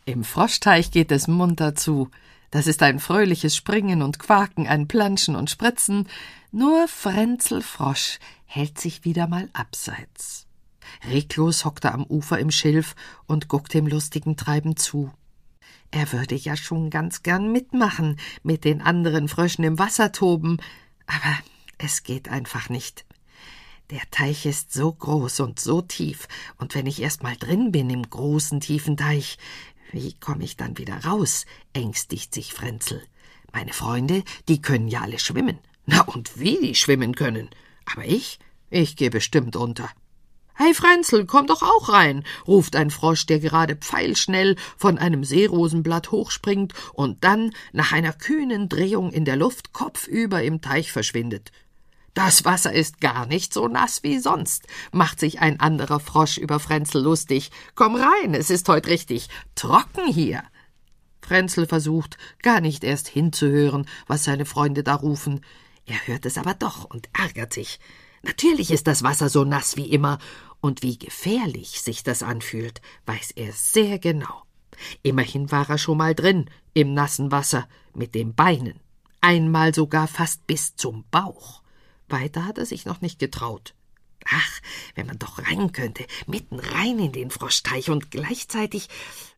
Im Froschteich geht es munter zu. Das ist ein fröhliches Springen und Quaken, ein Planschen und Spritzen. Nur Frenzel Frosch hält sich wieder mal abseits. Reglos hockt er am Ufer im Schilf und guckt dem lustigen Treiben zu. Er würde ja schon ganz gern mitmachen, mit den anderen Fröschen im Wasser toben, aber es geht einfach nicht. Der Teich ist so groß und so tief, und wenn ich erst mal drin bin im großen, tiefen Teich, wie komme ich dann wieder raus, ängstigt sich Frenzel. Meine Freunde, die können ja alle schwimmen. Na, und wie die schwimmen können. Aber ich gehe bestimmt unter. »Hey Frenzel, komm doch auch rein«, ruft ein Frosch, der gerade pfeilschnell von einem Seerosenblatt hochspringt und dann nach einer kühnen Drehung in der Luft kopfüber im Teich verschwindet. »Das Wasser ist gar nicht so nass wie sonst«, macht sich ein anderer Frosch über Frenzel lustig. »Komm rein, es ist heut richtig trocken hier.« Frenzel versucht, gar nicht erst hinzuhören, was seine Freunde da rufen. Er hört es aber doch und ärgert sich. Natürlich ist das Wasser so nass wie immer, und wie gefährlich sich das anfühlt, weiß er sehr genau. Immerhin war er schon mal drin, im nassen Wasser, mit den Beinen, einmal sogar fast bis zum Bauch. Weiter hat er sich noch nicht getraut. Ach, wenn man doch rein könnte, mitten rein in den Froschteich und gleichzeitig